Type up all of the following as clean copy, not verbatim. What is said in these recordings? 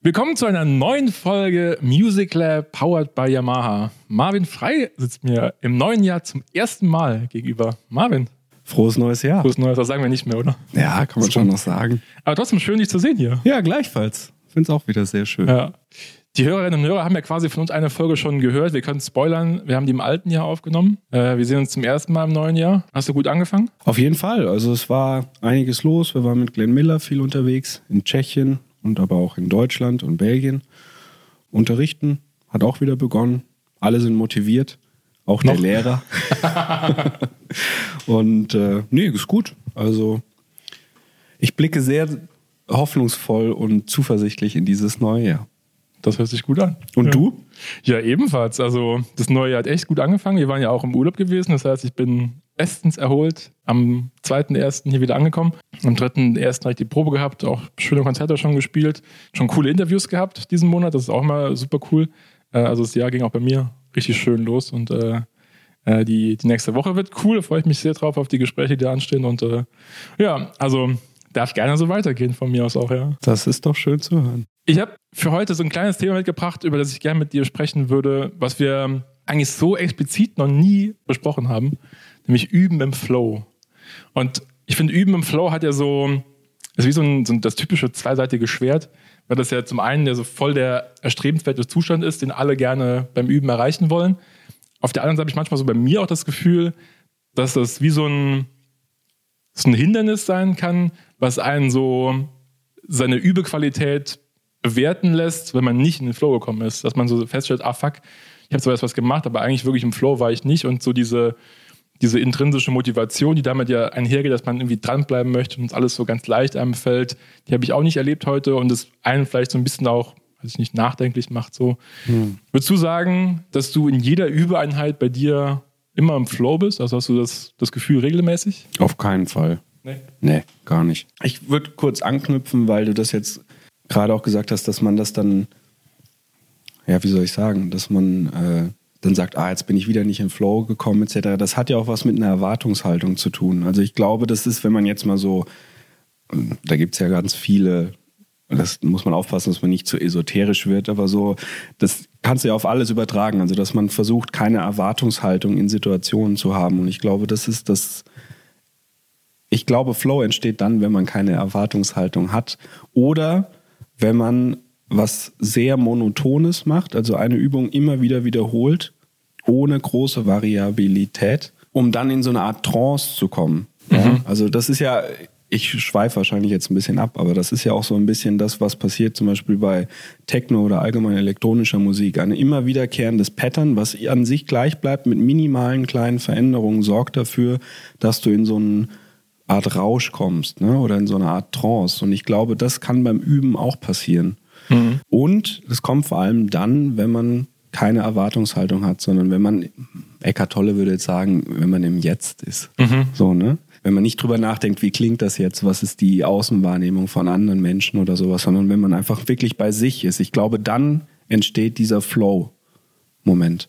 Willkommen zu einer neuen Folge Music Lab powered by Yamaha. Marvin Frey sitzt mir im neuen Jahr zum ersten Mal gegenüber. Marvin. Frohes neues Jahr. Frohes neues, das sagen wir nicht mehr, oder? Ja, kann man schon noch sagen. Aber trotzdem schön, dich zu sehen hier. Ja, gleichfalls. Ich finde es auch wieder sehr schön. Ja. Die Hörerinnen und Hörer haben ja quasi von uns eine Folge schon gehört. Wir können spoilern. Wir haben die im alten Jahr aufgenommen. Wir sehen uns zum ersten Mal im neuen Jahr. Hast du gut angefangen? Auf jeden Fall. Also es war einiges los. Wir waren mit Glenn Miller viel unterwegs in Tschechien und aber auch in Deutschland und Belgien. Unterrichten hat auch wieder begonnen. Alle sind motiviert. Auch der Lehrer. Und nee, ist gut. Also ich blicke sehr hoffnungsvoll und zuversichtlich in dieses neue Jahr. Das hört sich gut an. Und du? Ja, ebenfalls. Also das neue Jahr hat echt gut angefangen. Wir waren ja auch im Urlaub gewesen. Das heißt, ich bin bestens erholt. Am 2.1. hier wieder angekommen. Am 3.1. habe ich die Probe gehabt. Auch schöne Konzerte schon gespielt. Schon coole Interviews gehabt diesen Monat. Das ist auch mal super cool. Also das Jahr ging auch bei mir richtig schön los. Und die nächste Woche wird cool. Da freue ich mich sehr drauf auf die Gespräche, die da anstehen. Und ja, also darf gerne so weitergehen von mir aus auch, ja. Das ist doch schön zu hören. Ich habe für heute so ein kleines Thema mitgebracht, über das ich gerne mit dir sprechen würde, was wir eigentlich so explizit noch nie besprochen haben, nämlich Üben im Flow. Und ich finde, Üben im Flow hat ja so, ist wie so das typische zweiseitige Schwert, weil das ja zum einen ja so voll der erstrebenswerte Zustand ist, den alle gerne beim Üben erreichen wollen. Auf der anderen Seite habe ich manchmal so bei mir auch das Gefühl, dass das wie so ein Hindernis sein kann, was einen so seine Übequalität bewerten lässt, wenn man nicht in den Flow gekommen ist. Dass man so feststellt, fuck, ich habe zwar was gemacht, aber eigentlich wirklich im Flow war ich nicht. Und so diese intrinsische Motivation, die damit ja einhergeht, dass man irgendwie dranbleiben möchte und alles so ganz leicht einem fällt, die habe ich auch nicht erlebt heute und das einen vielleicht so ein bisschen auch, weiß ich nicht, nachdenklich macht. So. Würdest du sagen, dass du in jeder Übeeinheit bei dir immer im Flow bist? Also hast du das Gefühl regelmäßig? Auf keinen Fall. Nee, gar nicht. Ich würde kurz anknüpfen, weil du das jetzt gerade auch gesagt hast, dass man das dann, ja, wie soll ich sagen, dass man dann sagt, jetzt bin ich wieder nicht in Flow gekommen, etc. Das hat ja auch was mit einer Erwartungshaltung zu tun. Also ich glaube, das ist, wenn man jetzt mal so, da gibt es ja ganz viele, das muss man aufpassen, dass man nicht zu esoterisch wird, aber so, das kannst du ja auf alles übertragen. Also dass man versucht, keine Erwartungshaltung in Situationen zu haben. Und ich glaube, das ist das. Ich glaube, Flow entsteht dann, wenn man keine Erwartungshaltung hat oder wenn man was sehr Monotones macht, also eine Übung immer wieder wiederholt, ohne große Variabilität, um dann in so eine Art Trance zu kommen. Ja? Also das ist ja, ich schweife wahrscheinlich jetzt ein bisschen ab, aber das ist ja auch so ein bisschen das, was passiert zum Beispiel bei Techno oder allgemein elektronischer Musik. Ein immer wiederkehrendes Pattern, was an sich gleich bleibt mit minimalen kleinen Veränderungen, sorgt dafür, dass du in so eine Art Rausch kommst, ne? Oder in so eine Art Trance. Und ich glaube, das kann beim Üben auch passieren. Und es kommt vor allem dann, wenn man keine Erwartungshaltung hat, sondern wenn man, Eckhart Tolle würde jetzt sagen, wenn man im Jetzt ist. So, ne? Wenn man nicht drüber nachdenkt, wie klingt das jetzt, was ist die Außenwahrnehmung von anderen Menschen oder sowas, sondern wenn man einfach wirklich bei sich ist. Ich glaube, dann entsteht dieser Flow-Moment.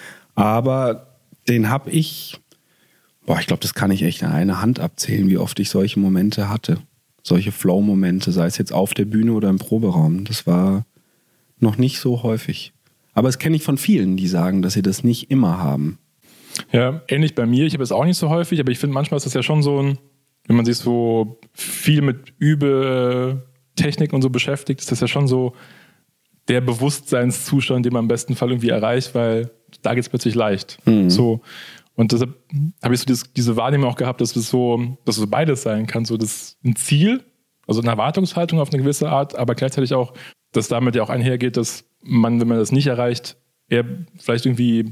Aber den habe ich, ich glaube, das kann ich echt an einer Hand abzählen, wie oft ich solche Momente hatte. Solche Flow-Momente, sei es jetzt auf der Bühne oder im Proberaum. Das war noch nicht so häufig. Aber das kenne ich von vielen, die sagen, dass sie das nicht immer haben. Ja, ähnlich bei mir. Ich habe es auch nicht so häufig, aber ich finde, manchmal ist das ja schon so wenn man sich so viel mit Übetechnik und so beschäftigt, ist das ja schon so der Bewusstseinszustand, den man im besten Fall irgendwie erreicht, weil da geht es plötzlich leicht. So. Und deshalb habe ich so diese Wahrnehmung auch gehabt, dass es so beides sein kann. So ein Ziel, also eine Erwartungshaltung auf eine gewisse Art, aber gleichzeitig auch, dass damit ja auch einhergeht, dass man, wenn man das nicht erreicht, eher vielleicht irgendwie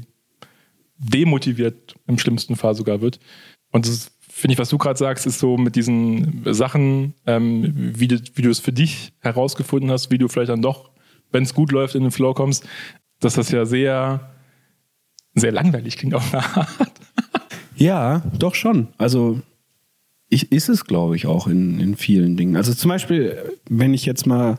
demotiviert im schlimmsten Fall sogar wird. Und das finde ich, was du gerade sagst, ist so mit diesen Sachen, wie du es für dich herausgefunden hast, wie du vielleicht dann doch, wenn es gut läuft, in den Flow kommst, dass das ja sehr, sehr langweilig klingt auf eine Art. Ja, doch schon. Also ist es, glaube ich, auch in vielen Dingen. Also zum Beispiel, wenn ich jetzt mal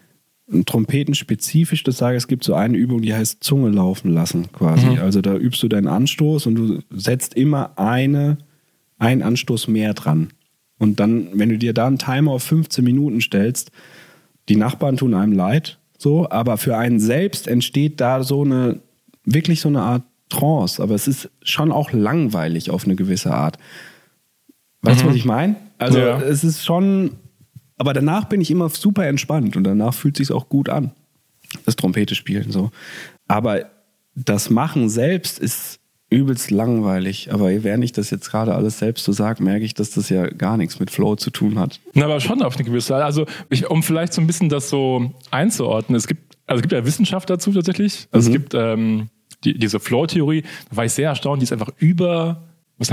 trompetenspezifisch das sage, es gibt so eine Übung, die heißt Zunge laufen lassen quasi. Also da übst du deinen Anstoß und du setzt immer einen Anstoß mehr dran. Und dann, wenn du dir da einen Timer auf 15 Minuten stellst, die Nachbarn tun einem leid, so, aber für einen selbst entsteht da wirklich so eine Art Trance, aber es ist schon auch langweilig auf eine gewisse Art. Weißt du, was ich meine? Also es ist schon, aber danach bin ich immer super entspannt und danach fühlt es sich auch gut an, das Trompete spielen so. Aber das Machen selbst ist übelst langweilig, aber während ich das jetzt gerade alles selbst so sage, merke ich, dass das ja gar nichts mit Flow zu tun hat. Na, aber schon auf eine gewisse Art. Also, um vielleicht so ein bisschen das so einzuordnen, es gibt ja Wissenschaft dazu tatsächlich. Also es gibt diese Flow-Theorie, da war ich sehr erstaunt, die ist einfach über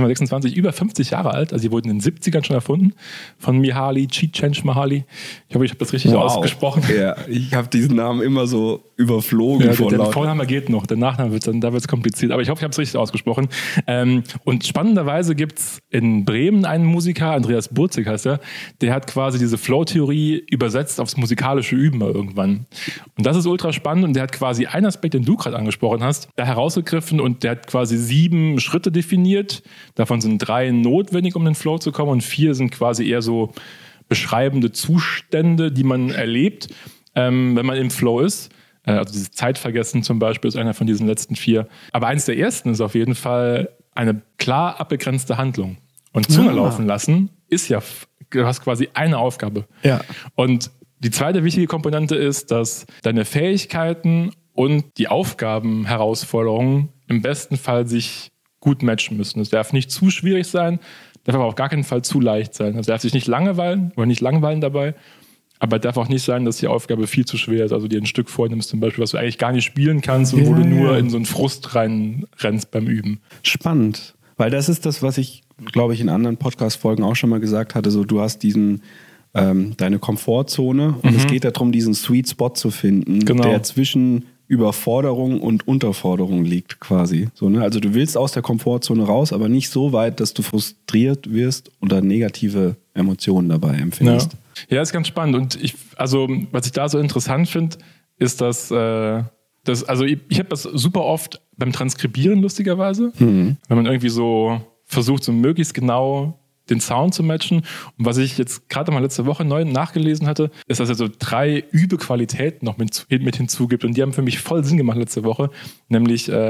50 Jahre alt, also die wurden in den 70ern schon erfunden, von Mihaly Csikszentmihalyi. Ich hoffe, ich habe das richtig ausgesprochen. Ja, ich habe diesen Namen immer so überflogen. Ja, der Vorname geht noch, der Nachname wird's kompliziert, aber ich hoffe, ich habe es richtig ausgesprochen. Und spannenderweise gibt's in Bremen einen Musiker, Andreas Burzig heißt er, der hat quasi diese Flow-Theorie übersetzt aufs musikalische Üben irgendwann. Und das ist ultra spannend und der hat quasi einen Aspekt, den du gerade angesprochen hast, da herausgegriffen und der hat quasi 7 Schritte definiert. Davon sind 3 notwendig, um in den Flow zu kommen und 4 sind quasi eher so beschreibende Zustände, die man erlebt, wenn man im Flow ist. Also dieses Zeitvergessen zum Beispiel ist einer von diesen letzten 4. Aber eins der ersten ist auf jeden Fall eine klar abbegrenzte Handlung. Und Zunge laufen lassen ist ja, du hast quasi eine Aufgabe. Ja. Und die zweite wichtige Komponente ist, dass deine Fähigkeiten und die Aufgabenherausforderungen im besten Fall sich gut matchen müssen. Es darf nicht zu schwierig sein, darf aber auf gar keinen Fall zu leicht sein. Also darf sich nicht langweilen dabei, aber darf auch nicht sein, dass die Aufgabe viel zu schwer ist, also dir ein Stück vornimmst zum Beispiel, was du eigentlich gar nicht spielen kannst und wo du nur in so einen Frust reinrennst beim Üben. Spannend, weil das ist das, was ich, glaube ich, in anderen Podcast-Folgen auch schon mal gesagt hatte, so du hast deine Komfortzone und es geht darum, diesen Sweet Spot zu finden, der zwischen Überforderung und Unterforderung liegt quasi. So, ne? Also du willst aus der Komfortzone raus, aber nicht so weit, dass du frustriert wirst oder negative Emotionen dabei empfindest. Ja, ist ganz spannend. Und was ich da so interessant finde, ist, dass ich habe das super oft beim Transkribieren lustigerweise, wenn man irgendwie so versucht, so möglichst genau den Sound zu matchen. Und was ich jetzt gerade mal letzte Woche neu nachgelesen hatte, ist, dass er so 3 Übequalitäten noch mit hinzugibt. Und die haben für mich voll Sinn gemacht letzte Woche. Nämlich so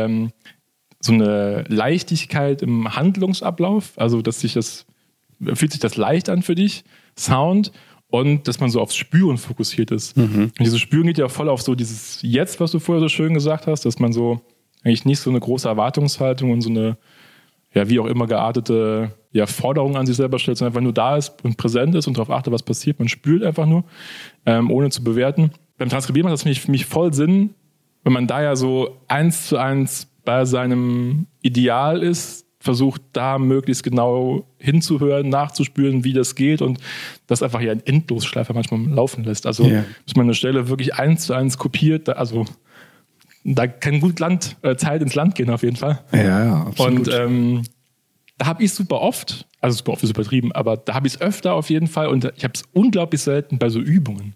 eine Leichtigkeit im Handlungsablauf. Also, fühlt sich das leicht an für dich, Sound, und dass man so aufs Spüren fokussiert ist. Und dieses Spüren geht ja voll auf so dieses Jetzt, was du vorher so schön gesagt hast, dass man so eigentlich nicht so eine große Erwartungshaltung und so eine, ja, wie auch immer geartete Forderung an sich selber stellt, sondern einfach nur da ist und präsent ist und darauf achtet, was passiert. Man spürt einfach nur, ohne zu bewerten. Beim Transkribieren macht das für mich voll Sinn, wenn man da ja so 1:1 bei seinem Ideal ist, versucht da möglichst genau hinzuhören, nachzuspüren, wie das geht und das einfach ja in Endlosschleife manchmal laufen lässt. Also bis man eine Stelle wirklich 1:1 kopiert, da kann gut Zeit ins Land gehen auf jeden Fall. Ja, absolut. Und da habe ich super oft, also super oft ist übertrieben, aber da habe ich es öfter auf jeden Fall und ich habe es unglaublich selten bei so Übungen.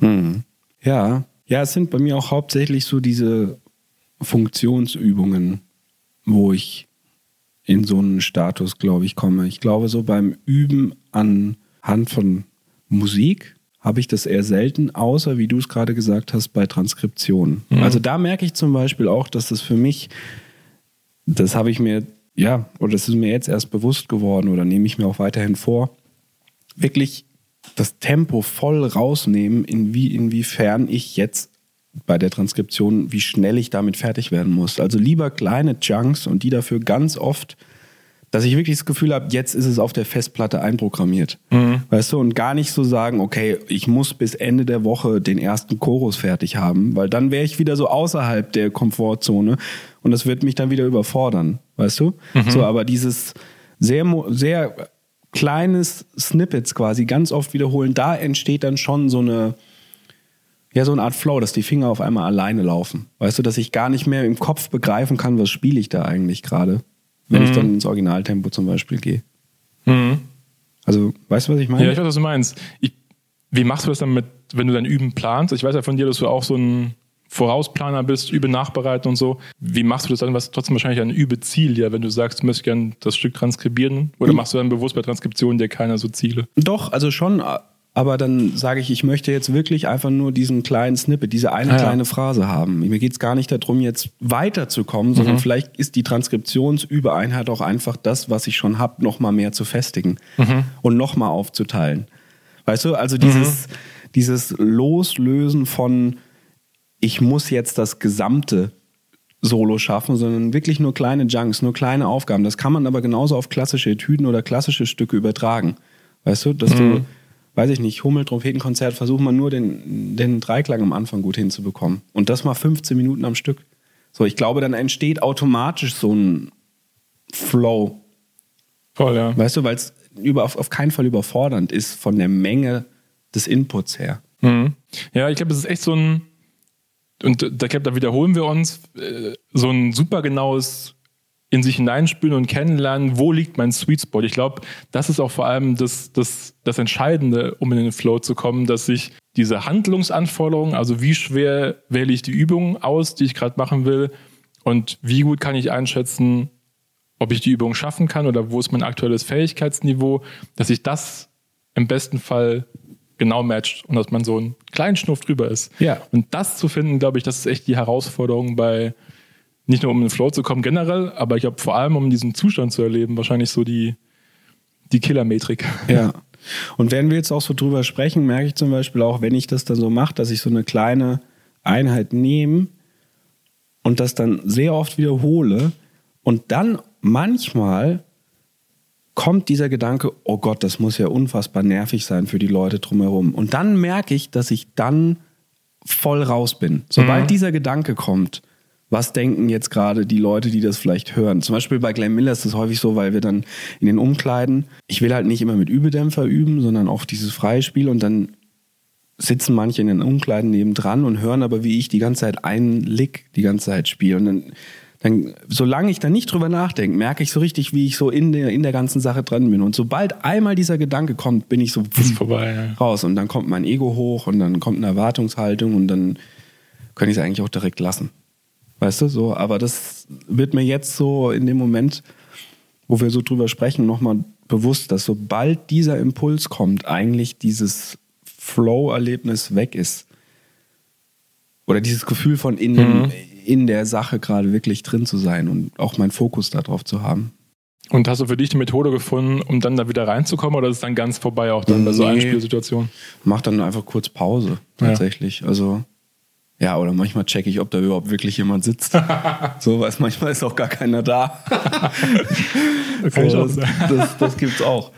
Ja, es sind bei mir auch hauptsächlich so diese Funktionsübungen, wo ich in so einen Status, glaube ich, komme. Ich glaube, so beim Üben anhand von Musik habe ich das eher selten, außer, wie du es gerade gesagt hast, bei Transkriptionen. Also da merke ich zum Beispiel auch, dass das für mich, das habe ich mir, oder das ist mir jetzt erst bewusst geworden oder nehme ich mir auch weiterhin vor, wirklich das Tempo voll rausnehmen, inwiefern ich jetzt bei der Transkription, wie schnell ich damit fertig werden muss. Also lieber kleine Chunks und die dafür ganz oft, dass ich wirklich das Gefühl habe, jetzt ist es auf der Festplatte einprogrammiert. Weißt du, und gar nicht so sagen, okay, ich muss bis Ende der Woche den ersten Chorus fertig haben, weil dann wäre ich wieder so außerhalb der Komfortzone und das wird mich dann wieder überfordern, weißt du? So, aber dieses sehr, sehr kleines Snippets quasi ganz oft wiederholen, da entsteht dann schon so eine Art Flow, dass die Finger auf einmal alleine laufen. Weißt du, dass ich gar nicht mehr im Kopf begreifen kann, was spiele ich da eigentlich gerade, wenn ich dann ins Originaltempo zum Beispiel gehe. Also, weißt du, was ich meine? Ja, ich weiß, was du meinst. Wie machst du das dann wenn du dein Üben planst? Ich weiß ja von dir, dass du auch so ein Vorausplaner bist, Übe nachbereiten und so. Wie machst du das dann? Was trotzdem wahrscheinlich ein Übeziel, wenn du sagst, du möchtest gerne das Stück transkribieren? Oder machst du dann bewusst bei Transkriptionen dir keine so Ziele? Doch, also schon aber dann sage ich möchte jetzt wirklich einfach nur diesen kleinen Snippet, diese eine kleine Phrase haben. Mir geht es gar nicht darum, jetzt weiterzukommen, sondern vielleicht ist die Transkriptionsübereinheit auch einfach das, was ich schon habe, nochmal mehr zu festigen und nochmal aufzuteilen. Weißt du, also dieses Loslösen von ich muss jetzt das gesamte Solo schaffen, sondern wirklich nur kleine Junks, nur kleine Aufgaben. Das kann man aber genauso auf klassische Etüden oder klassische Stücke übertragen. Weißt du, dass du, weiß ich nicht, Hummel-Trompetenkonzert, versucht man nur den Dreiklang am Anfang gut hinzubekommen. Und das mal 15 Minuten am Stück. So, ich glaube, dann entsteht automatisch so ein Flow. Voll, ja. Weißt du, weil es auf keinen Fall überfordernd ist von der Menge des Inputs her. Ja, ich glaube, das ist echt so ein, und da wiederholen wir uns, so ein super genaues in sich hineinspülen und kennenlernen, wo liegt mein Sweet Spot. Ich glaube, das ist auch vor allem das Entscheidende, um in den Flow zu kommen, dass sich diese Handlungsanforderungen, also wie schwer wähle ich die Übung aus, die ich gerade machen will, und wie gut kann ich einschätzen, ob ich die Übung schaffen kann oder wo ist mein aktuelles Fähigkeitsniveau, dass sich das im besten Fall genau matcht und dass man so einen kleinen Schnuff drüber ist. Ja. Und das zu finden, glaube ich, das ist echt die Herausforderung bei, nicht nur um in den Flow zu kommen generell, aber ich glaube vor allem, um diesen Zustand zu erleben, wahrscheinlich so die Killermetrik. Ja. Und wenn wir jetzt auch so drüber sprechen, merke ich zum Beispiel auch, wenn ich das dann so mache, dass ich so eine kleine Einheit nehme und das dann sehr oft wiederhole und dann manchmal kommt dieser Gedanke, oh Gott, das muss ja unfassbar nervig sein für die Leute drumherum. Und dann merke ich, dass ich dann voll raus bin. Sobald dieser Gedanke kommt, was denken jetzt gerade die Leute, die das vielleicht hören? Zum Beispiel bei Glenn Miller ist das häufig so, weil wir dann in den Umkleiden, ich will halt nicht immer mit Übedämpfer üben, sondern auch dieses freie Spiel, und dann sitzen manche in den Umkleiden nebendran und hören aber, wie ich die ganze Zeit einen Lick die ganze Zeit spiele. Und dann, solange ich da nicht drüber nachdenke, merke ich so richtig, wie ich so in der ganzen Sache dran bin. Und sobald einmal dieser Gedanke kommt, bin ich so vorbei, raus. Und dann kommt mein Ego hoch und dann kommt eine Erwartungshaltung und dann kann ich es eigentlich auch direkt lassen. Weißt du, so. Aber das wird mir jetzt so in dem Moment, wo wir so drüber sprechen, nochmal bewusst, dass sobald dieser Impuls kommt, eigentlich dieses Flow-Erlebnis weg ist. Oder dieses Gefühl von in der Sache gerade wirklich drin zu sein und auch meinen Fokus darauf zu haben. Und hast du für dich die Methode gefunden, um dann da wieder reinzukommen, oder ist es dann ganz vorbei auch dann bei so Einspielsituationen? Mach dann einfach kurz Pause, tatsächlich. Ja. Also, ja, oder manchmal checke ich, ob da überhaupt wirklich jemand sitzt. So, weil manchmal ist auch gar keiner da. Das gibt's auch.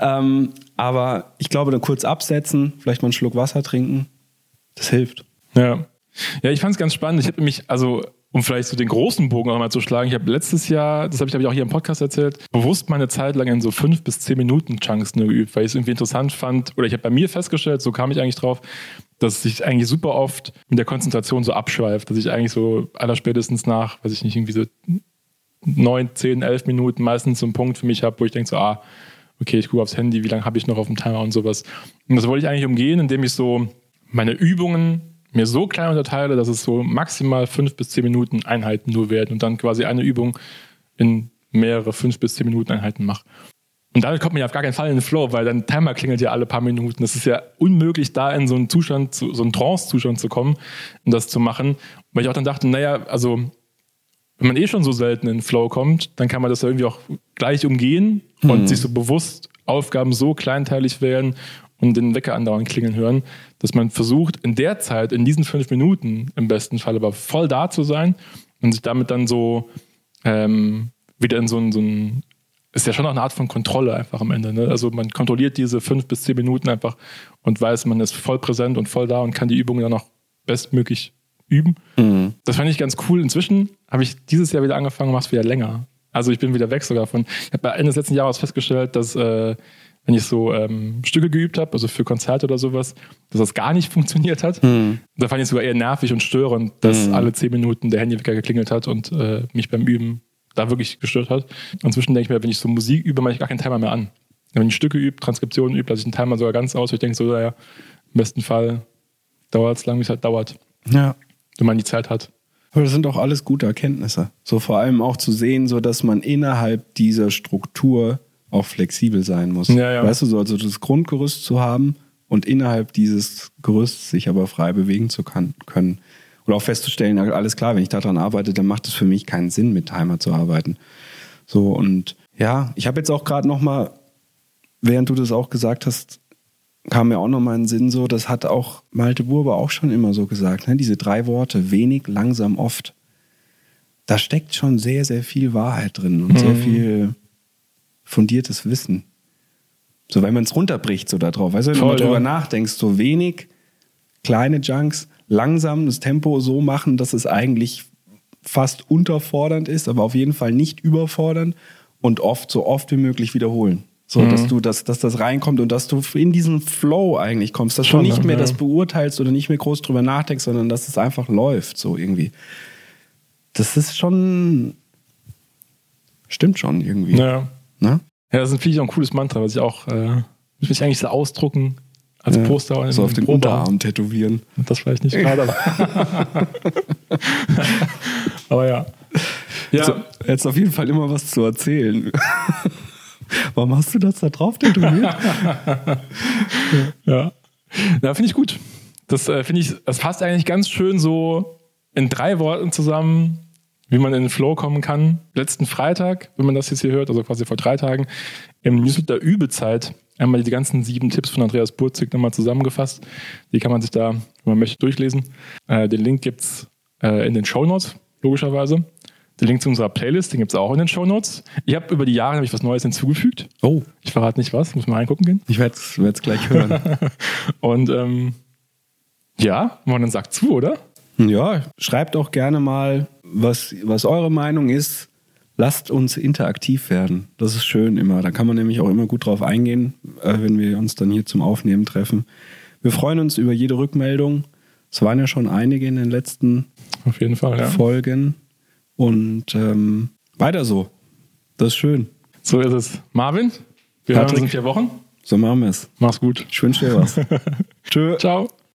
Aber ich glaube, dann kurz absetzen, vielleicht mal einen Schluck Wasser trinken, das hilft. Ja, ich fand es ganz spannend. Ich habe nämlich, also um vielleicht so den großen Bogen auch mal zu schlagen, ich habe letztes Jahr, das habe ich auch hier im Podcast erzählt, bewusst meine Zeit lang in so 5 bis 10 Minuten Chunks nur geübt, weil ich es irgendwie interessant fand, oder ich habe bei mir festgestellt, so kam ich eigentlich drauf, dass sich eigentlich super oft mit der Konzentration so abschweift, dass ich eigentlich so allerspätestens nach, weiß ich nicht, irgendwie so 9, 10, 11 Minuten meistens so einen Punkt für mich habe, wo ich denke so, okay, ich gucke aufs Handy, wie lange habe ich noch auf dem Timer und sowas. Und das wollte ich eigentlich umgehen, indem ich so meine Übungen mir so klein unterteile, dass es so maximal 5 bis 10 Minuten Einheiten nur werden und dann quasi eine Übung in mehrere 5 bis 10 Minuten Einheiten mache. Und damit kommt man ja auf gar keinen Fall in den Flow, weil dein Timer klingelt ja alle paar Minuten. Das ist ja unmöglich, da in so einen Zustand, so einen Trance-Zustand zu kommen und das zu machen. Weil ich auch dann dachte, naja, also wenn man schon so selten in den Flow kommt, dann kann man das ja irgendwie auch gleich umgehen und sich so bewusst Aufgaben so kleinteilig wählen und den Wecker andauernd klingeln hören, dass man versucht, in der Zeit, in diesen 5 Minuten im besten Fall aber voll da zu sein und sich damit dann so wieder in so ein ist ja schon auch eine Art von Kontrolle einfach am Ende. Ne? Also man kontrolliert diese 5 bis 10 Minuten einfach und weiß, man ist voll präsent und voll da und kann die Übungen dann auch bestmöglich üben. Das fand ich ganz cool. Inzwischen habe ich dieses Jahr wieder angefangen, mache es wieder länger. Also ich bin wieder weg sogar von. Ich habe Ende des letzten Jahres festgestellt, dass wenn ich so Stücke geübt habe, also für Konzerte oder sowas, dass das gar nicht funktioniert hat. Da fand ich es sogar eher nervig und störend, dass alle 10 Minuten der Handywecker geklingelt hat und mich beim Üben da wirklich gestört hat. Inzwischen denke ich mir, wenn ich so Musik übe, mache ich gar keinen Timer mehr an. Wenn ich Stücke übe, Transkriptionen übe, lasse ich den Timer sogar ganz aus. Ich denke so, naja, im besten Fall dauert es lang, wie es halt dauert. Ja. Wenn man die Zeit hat. Aber das sind auch alles gute Erkenntnisse. So vor allem auch zu sehen, so dass man innerhalb dieser Struktur auch flexibel sein muss. Ja. Weißt du, so also das Grundgerüst zu haben und innerhalb dieses Gerüsts sich aber frei bewegen zu können. Und auch festzustellen, alles klar, wenn ich daran arbeite, dann macht es für mich keinen Sinn, mit Timer zu arbeiten. So, und ja, ich habe jetzt auch gerade nochmal, während du das auch gesagt hast, kam mir auch nochmal in den Sinn so, das hat auch Malte Burber auch schon immer so gesagt, ne? Diese 3 Worte, wenig, langsam, oft. Da steckt schon sehr, sehr viel Wahrheit drin und sehr viel fundiertes Wissen. So, wenn man es runterbricht so da drauf. Weißt du, wenn du darüber nachdenkst, so wenig, kleine Junks, langsam das Tempo so machen, dass es eigentlich fast unterfordernd ist, aber auf jeden Fall nicht überfordernd und oft, so oft wie möglich wiederholen. So, dass das reinkommt und dass du in diesen Flow eigentlich kommst, dass du nicht mehr das beurteilst oder nicht mehr groß drüber nachdenkst, sondern dass es einfach läuft, so irgendwie. Das ist schon, stimmt schon irgendwie. Ja. Ne? Ja, das ist natürlich auch ein cooles Mantra, was ich auch, muss ich eigentlich so ausdrucken als Poster. So auf den Unterarm tätowieren. Das vielleicht nicht gerade, aber ja. So, jetzt auf jeden Fall immer was zu erzählen. Warum hast du das da drauf tätowiert? Ja, finde ich gut. Das finde ich, das passt eigentlich ganz schön so in 3 Worten zusammen, wie man in den Flow kommen kann. Letzten Freitag, wenn man das jetzt hier hört, also quasi vor 3 Tagen, im Newsletter Übezeit einmal die ganzen 7 Tipps von Andreas Burzig nochmal zusammengefasst. Die kann man sich da, wenn man möchte, durchlesen. Den Link gibt es in den Shownotes, logischerweise. Den Link zu unserer Playlist, den gibt es auch in den Shownotes. Ich habe über die Jahre was Neues hinzugefügt. Oh. Ich verrate nicht was, muss mal reingucken gehen. Ich werde es gleich hören. Und ja, man dann sagt zu, oder? Ja, schreibt auch gerne mal, was eure Meinung ist. Lasst uns interaktiv werden. Das ist schön immer. Da kann man nämlich auch immer gut drauf eingehen, wenn wir uns dann hier zum Aufnehmen treffen. Wir freuen uns über jede Rückmeldung. Es waren ja schon einige in den letzten auf jeden Fall, Folgen. Und weiter so. Das ist schön. So ist es. Marvin, wir hören uns in 4 Wochen. So machen wir es. Mach's gut. Ich wünsche dir was. Tschö. Ciao.